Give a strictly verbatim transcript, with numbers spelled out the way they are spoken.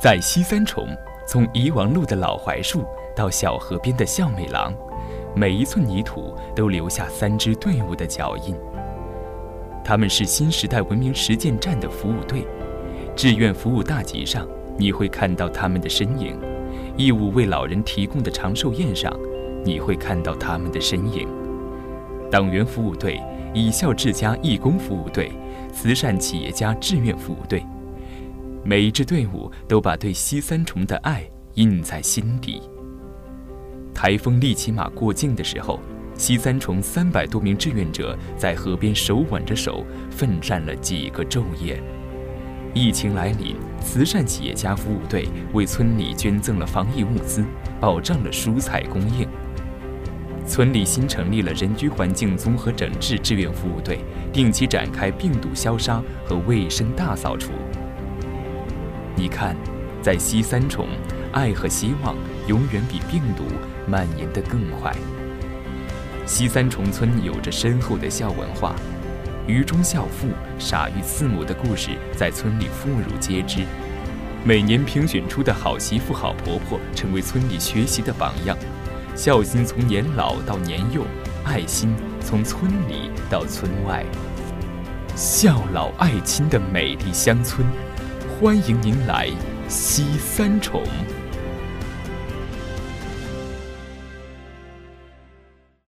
在西三重，从宜王路的老槐树到小河边的孝美廊，每一寸泥土都留下三支队伍的脚印。他们是新时代文明实践站的服务队，志愿服务大集上你会看到他们的身影，义务为老人提供的长寿宴上你会看到他们的身影。党员服务队、以孝治家义工服务队、慈善企业家志愿服务队，每一支队伍都把对西三重的爱印在心底。台风利奇马过境的时候，西三重三百多名志愿者在河边手挽着手奋战了几个昼夜。疫情来临，慈善企业家服务队为村里捐赠了防疫物资，保障了蔬菜供应。村里新成立了人居环境综合整治志愿服务队，定期展开病毒消杀和卫生大扫除。你看，在西三重，爱和希望永远比病毒蔓延得更快。西三重村有着深厚的孝文化，愚忠孝父、傻于慈母的故事在村里妇孺皆知。每年评选出的好媳妇、好婆婆成为村里学习的榜样。孝心从年老到年幼，爱心从村里到村外。孝老爱亲的美丽乡村，欢迎您来西三重。